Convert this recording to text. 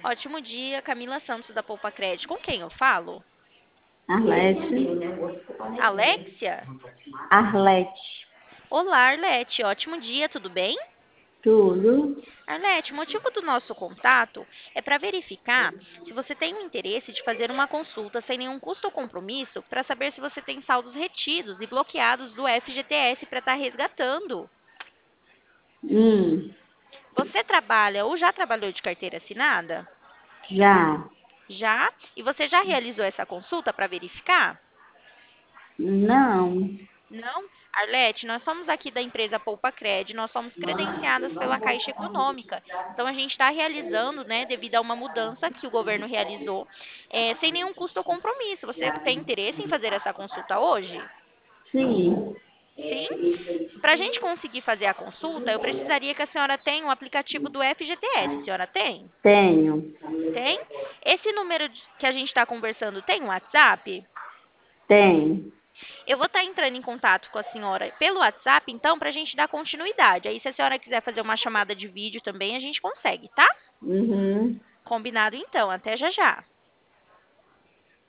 Ótimo dia, Camila Santos da Poupa Crédito. Com quem eu falo? Arlete. Alexia? Arlete. Olá, Arlete. Ótimo dia, tudo bem? Tudo. Arlete, o motivo do nosso contato é para verificar se você tem o interesse de fazer uma consulta sem nenhum custo ou compromisso para saber se você tem saldos retidos e bloqueados do FGTS para estar resgatando. Hum, Você trabalha ou já trabalhou de carteira assinada? já. Já? E você já realizou essa consulta para verificar? Não. Não? Arlete, nós somos aqui da empresa Poupa Cred, nós somos credenciadas pela Caixa Econômica. Então, a gente está realizando, né, devido a uma mudança que o governo realizou, sem nenhum custo ou compromisso. Você tem interesse em fazer essa consulta hoje? Sim. Sim? Para a gente conseguir fazer a consulta, eu precisaria que a senhora tenha um aplicativo do FGTS. A senhora tem? Tenho. Tem? Esse número que a gente está conversando tem um WhatsApp? Tem. Eu vou estar entrando em contato com a senhora pelo WhatsApp, então, para a gente dar continuidade. Aí, se a senhora quiser fazer uma chamada de vídeo também, a gente consegue, tá? Uhum. Combinado, então. Até já já.